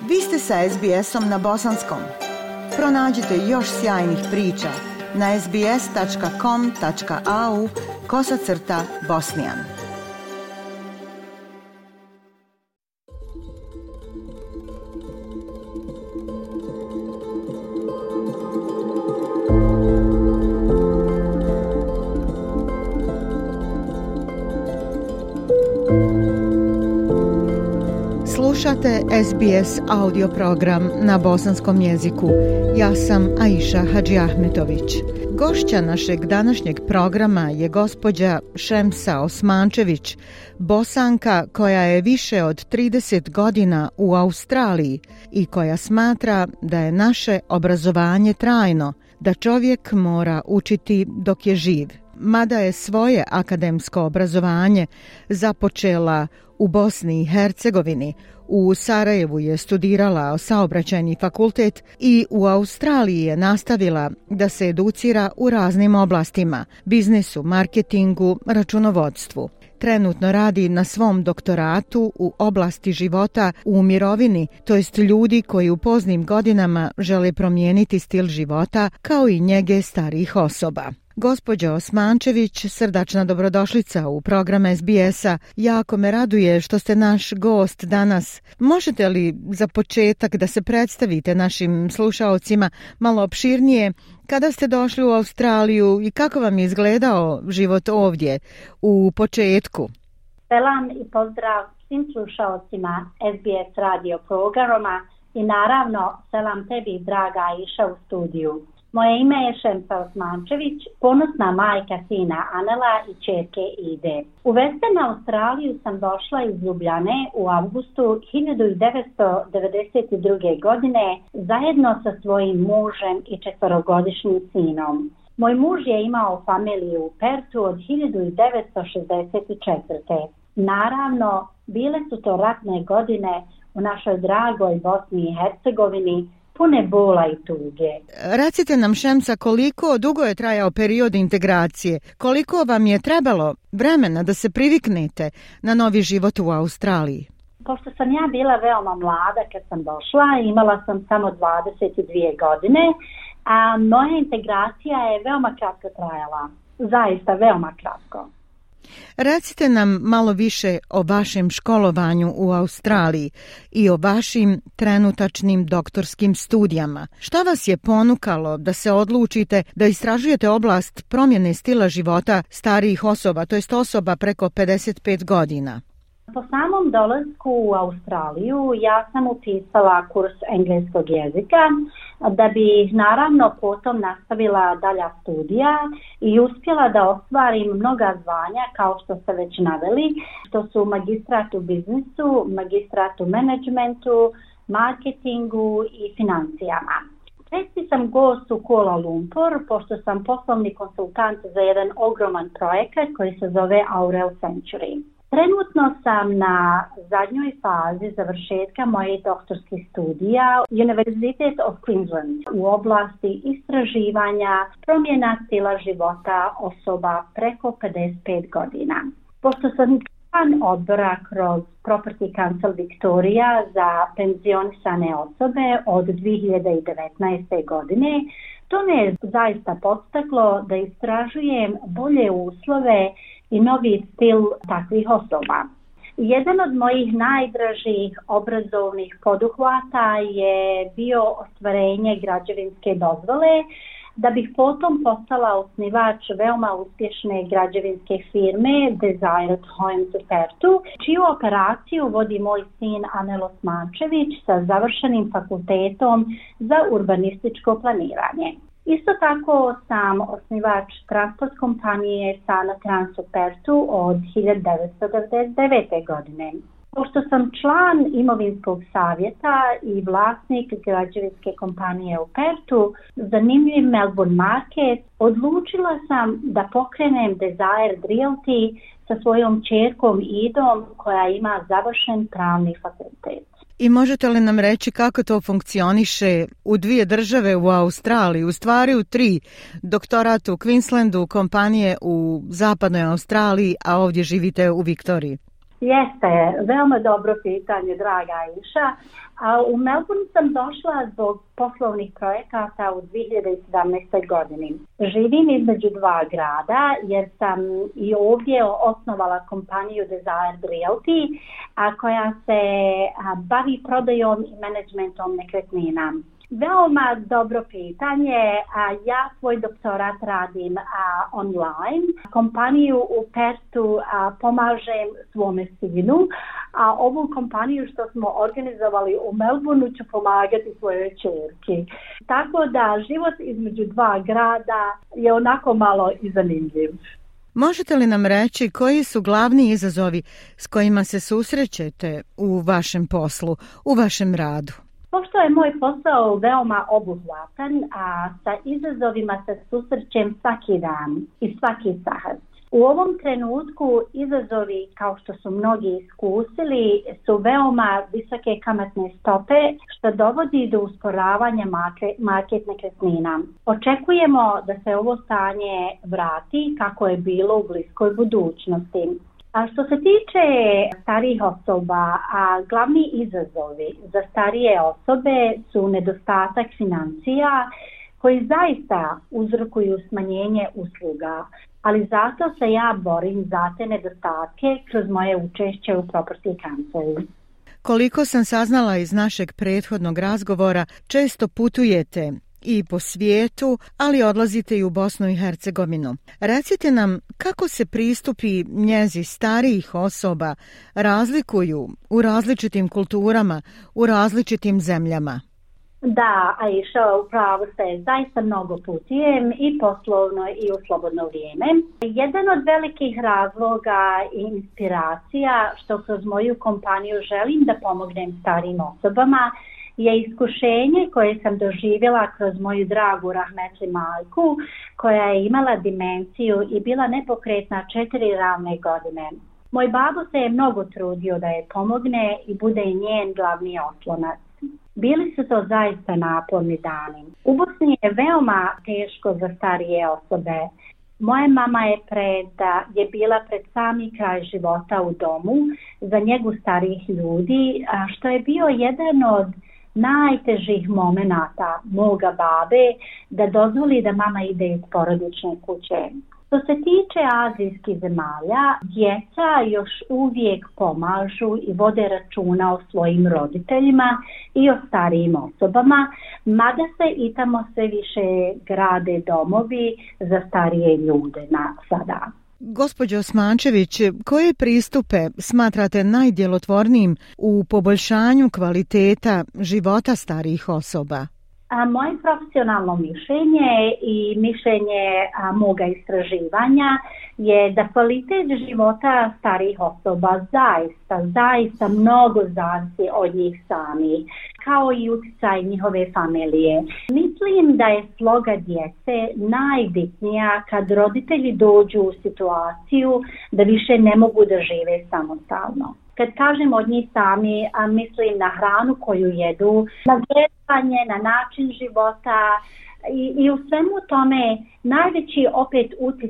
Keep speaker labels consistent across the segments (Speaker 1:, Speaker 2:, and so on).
Speaker 1: Vi ste sa SBS-om na bosanskom. Pronađite još sjajnih priča na sbs.com.au/bosnijan. Slušate SBS audio program na bosanskom jeziku. Ja sam Aisha Hadžiahmetović. Gošća našeg današnjeg programa je gospođa Šemsa Osmančević, Bosanka koja je više od 30 godina u Australiji i koja smatra da je naše obrazovanje trajno, da čovjek mora učiti dok je živ. Mada je svoje akademsko obrazovanje započela u Bosni i Hercegovini, u Sarajevu je studirala saobraćajni fakultet i u Australiji je nastavila da se educira u raznim oblastima, biznisu, marketingu, računovodstvu. Trenutno radi na svom doktoratu u oblasti života u mirovini, to jest ljudi koji u poznim godinama žele promijeniti stil života kao i njege starijih osoba. Gospođo Osmančević, srdačna dobrodošlica u program SBS-a. Jako me raduje što ste naš gost danas. Možete li za početak da se predstavite našim slušaocima malo opširnije? Kada ste došli u Australiju i kako vam je izgledao život ovdje u početku?
Speaker 2: Selam i pozdrav svim slušaocima SBS radio programa i naravno selam tebi, draga Aisha, u studiju. Moje ime je Šemsa Osmančević, ponosna majka sina Anela i ćerke Ide. U Western Australiju sam došla iz Ljubljane u avgustu 1992. godine zajedno sa svojim mužem i 4-godišnjim sinom. Moj muž je imao familiju u Pertu od 1964. Naravno, bile su to ratne godine u našoj dragoj Bosni i Hercegovini, pune bola i tuge.
Speaker 1: Recite nam, Šemsa, koliko dugo je trajao period integracije? Koliko vam je trebalo vremena da se priviknete na novi život u Australiji?
Speaker 2: Pošto sam ja bila veoma mlada kad sam došla, imala sam samo 22 godine, a moja integracija je veoma kratko trajala. Zaista veoma kratko.
Speaker 1: Recite nam malo više o vašem školovanju u Australiji i o vašim trenutačnim doktorskim studijama. Šta vas je ponukalo da se odlučite da istražujete oblast promjene stila života starijih osoba, to jest osoba preko 55 godina?
Speaker 2: Po samom dolasku u Australiju ja sam upisala kurs engleskog jezika da bi naravno potom nastavila dalja studija i uspjela da ostvarim mnoga zvanja kao što ste već naveli, što su magistrat u biznisu, magistrat u menadžmentu, marketingu i financijama. Česti sam gost u Kuala Lumpur pošto sam poslovni konsultant za jedan ogroman projekat koji se zove Aurel Century. Trenutno sam na zadnjoj fazi završetka mojih doktorskih studija University of Queensland u oblasti istraživanja promjena stila života osoba preko 55 godina. Pošto sam član odbora kroz Property Council Victoria za penzionisane osobe od 2019. godine, to me je zaista podstaklo da istražujem bolje uslove i novi stil takvih osoba. Jedan od mojih najdražih obrazovnih poduhvata je bio ostvarenje građevinske dozvole, da bih potom postala osnivač veoma uspješne građevinske firme Desired Homes u Pertu, čiju operaciju vodi moj sin Anel Osmančević sa završenim fakultetom za urbanističko planiranje. Isto tako sam osnivač transport kompanije Sana Trans u Pertu od 1999. godine. Pošto sam član imovinskog savjeta i vlasnik građevinske kompanije u Pertu, zanimljiv Melbourne Market, odlučila sam da pokrenem Desired Realty sa svojom ćerkom Idom koja ima završen pravni fakultet.
Speaker 1: I možete li nam reći kako to funkcioniše u dvije države u Australiji, u stvari u tri, doktorat u Queenslandu, kompanije u zapadnoj Australiji, a ovdje živite u Viktoriji?
Speaker 2: Jeste, veoma dobro pitanje, draga Aisha. U Melbourne sam došla zbog poslovnih projekata u 2017. godini. Živim između dva grada jer sam i ovdje osnovala kompaniju Desired Realty, koja se bavi prodajom i menadžmentom nekretnina. Veoma dobro pitanje. Ja svoj doktorat radim online. Kompaniju u Pertu pomažem svome sinu, a ovu kompaniju što smo organizovali u Melbourneu ću pomagati svojoj ćerki. Tako da život između dva grada je onako malo i zanimljiv.
Speaker 1: Možete li nam reći koji su glavni izazovi s kojima se susrećete u vašem poslu, u vašem radu?
Speaker 2: Pošto je moj posao veoma obuhvatan, a sa izazovima se susrećem svaki dan i svaki sat. U ovom trenutku izazovi, kao što su mnogi iskusili, su veoma visoke kamatne stope, što dovodi do usporavanja market nekretnina. Očekujemo da se ovo stanje vrati kako je bilo u bliskoj budućnosti. A što se tiče starijih osoba, glavni izazovi za starije osobe su nedostatak financija koji zaista uzrokuju smanjenje usluga, ali zato se ja borim za te nedostatke kroz moje učešće u Property Council.
Speaker 1: Koliko sam saznala iz našeg prethodnog razgovora, često putujete i po svijetu, ali odlazite i u Bosnu i Hercegovinu. Recite nam kako se pristupi njezi starijih osoba razlikuju u različitim kulturama, u različitim zemljama.
Speaker 2: Da, Aisha, upravo ste, zaista mnogo putujem i poslovno i u slobodno vrijeme. Jedan od velikih razloga i inspiracija što kroz moju kompaniju želim da pomognem starijim osobama je iskušenje koje sam doživjela kroz moju dragu rahmetli majku koja je imala demenciju i bila nepokretna 4 ravne godine. Moj babo se je mnogo trudio da je pomogne i bude njen glavni oslonac. Bili su to zaista naporni dani. U Bosni je veoma teško za starije osobe. Moja mama je bila pred sami kraj života u domu za njegu starijih ljudi, što je bio jedan od najtežih momenata moga babe da dozvoli da mama ide iz porodične kuće. Što se tiče azijskih zemalja, djeca još uvijek pomažu i vode računa o svojim roditeljima i o starijim osobama, mada se i tamo sve više grade domovi za starije ljude sada.
Speaker 1: Gospođo Osmančević, koje pristupe smatrate najdjelotvornijim u poboljšanju kvaliteta života starijih osoba?
Speaker 2: Moje profesionalno mišljenje i mišljenje moga istraživanja je da kvalitet života starijih osoba zaista mnogo zavisi od njih samih, kao i utjecaj njihove familije. Mislim da je sloga djece najbitnija kad roditelji dođu u situaciju da više ne mogu da žive samostalno. Kad kažem od njih sami, mislim na hranu koju jedu, na gledanje, na način života i u svemu tome najveći opet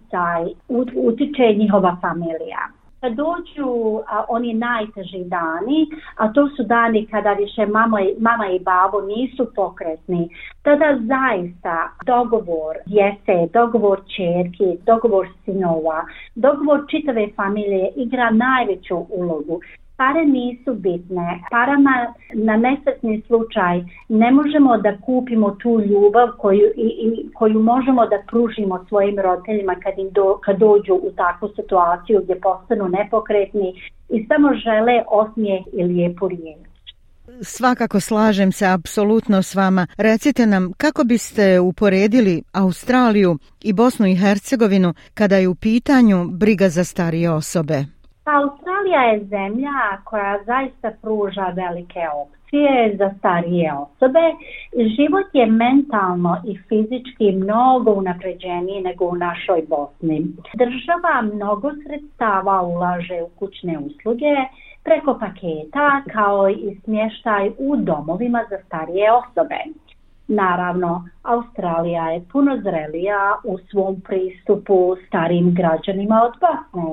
Speaker 2: utiče njihova familija. Kad dođu oni najteži dani, a to su dani kada više mama i babo nisu pokretni, tada zaista dogovor djece, dogovor ćerki, dogovor sinova, dogovor čitave familije igra najveću ulogu. Pare nisu bitne. Parama na nesretni slučaj ne možemo da kupimo tu ljubav koju možemo da pružimo svojim roditeljima kad dođu u takvu situaciju gdje postanu nepokretni i samo žele osmijeh i lijepu riječ.
Speaker 1: Svakako slažem se apsolutno s vama. Recite nam kako biste uporedili Australiju i Bosnu i Hercegovinu kada je u pitanju briga za starije osobe?
Speaker 2: Australija je zemlja koja zaista pruža velike opcije za starije osobe. Život je mentalno i fizički mnogo unapređeniji nego u našoj Bosni. Država mnogo sredstava ulaže u kućne usluge preko paketa kao i smještaj u domovima za starije osobe. Naravno, Australija je puno zrelija u svom pristupu starijim građanima od Bosne.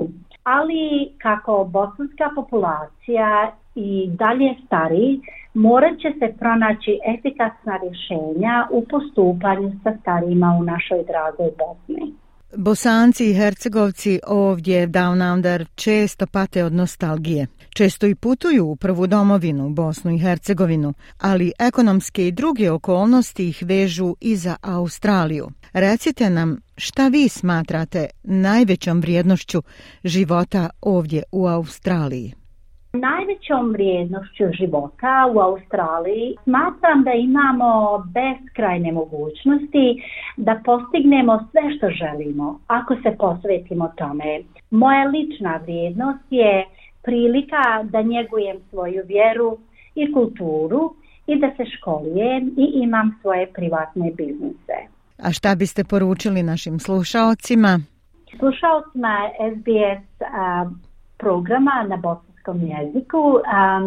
Speaker 2: ali kako bosanska populacija i dalje stari, morat će se pronaći efikasna rješenja u postupanju sa starijima u našoj dragoj Bosni.
Speaker 1: Bosanci i Hercegovci ovdje Down Under često pate od nostalgije. Često i putuju u prvu domovinu, Bosnu i Hercegovinu, ali ekonomske i druge okolnosti ih vežu i za Australiju. Recite nam šta vi smatrate najvećom vrijednošću života ovdje u Australiji?
Speaker 2: Najvećom vrijednošću života u Australiji smatram da imamo beskrajne mogućnosti da postignemo sve što želimo ako se posvetimo tome. Moja lična vrijednost je prilika da njegujem svoju vjeru i kulturu i da se školujem i imam svoje privatne biznise.
Speaker 1: A šta biste poručili našim slušaocima?
Speaker 2: Slušaocima SBS programa na bosanskom jeziku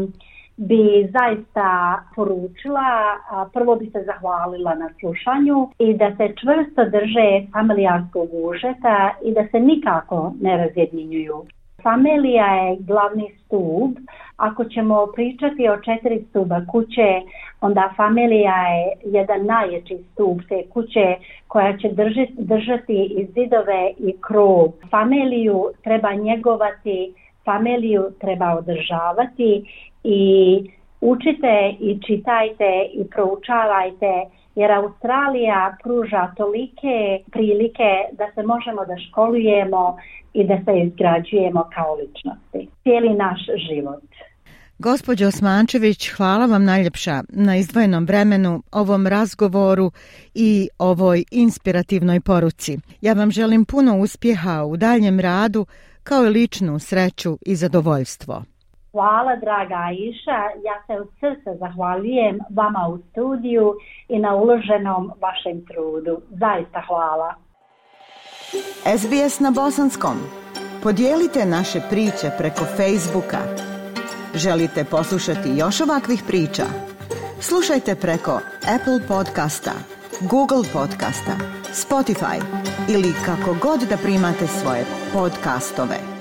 Speaker 2: bi zaista poručila, prvo bi se zahvalila na slušanju i da se čvrsto drže familijarskog užeta i da se nikako ne razjedinjuju. Familija je glavni stup. Ako ćemo pričati o 4 stuba kuće, onda familija je jedan najjači stup te kuće koja će držati i zidove i krov. Familiju treba njegovati, familiju treba održavati i učite i čitajte i proučavajte, jer Australija pruža tolike prilike da se možemo da školujemo i da se izgrađujemo kao ličnosti. Cijeli naš život.
Speaker 1: Gospođo Osmančević, hvala vam najljepša na izdvojenom vremenu, ovom razgovoru i ovoj inspirativnoj poruci. Ja vam želim puno uspjeha u daljem radu, kao i ličnu sreću i zadovoljstvo.
Speaker 2: Hvala, draga Aisha. Ja se od srca zahvaljujem vama u studiju i na uloženom vašem trudu. Zaista hvala.
Speaker 1: SBS na bosanskom. Podijelite naše priče preko Facebooka. Želite poslušati još ovakvih priča? Slušajte preko Apple podcasta, Google podcasta, Spotify ili kako god da primate svoje podcastove.